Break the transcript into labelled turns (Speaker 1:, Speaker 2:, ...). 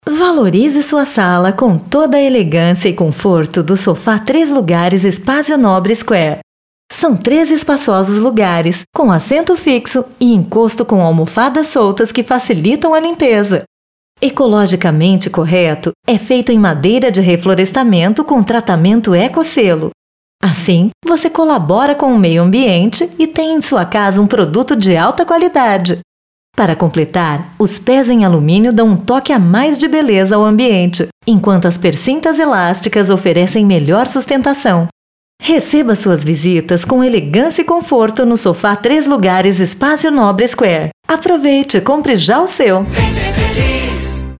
Speaker 1: Valorize sua sala com toda a elegância e conforto do sofá 3 lugares Espaço Nobre Square. São 3 espaçosos lugares, com assento fixo e encosto com almofadas soltas que facilitam a limpeza. Ecologicamente correto, é feito em madeira de reflorestamento com tratamento Ecoselo. Assim, você colabora com o meio ambiente e tem em sua casa um produto de alta qualidade. Para completar, os pés em alumínio dão um toque a mais de beleza ao ambiente, enquanto as persintas elásticas oferecem melhor sustentação. Receba suas visitas com elegância e conforto no sofá 3 lugares Espaço Nobre Square. Aproveite e compre já o seu!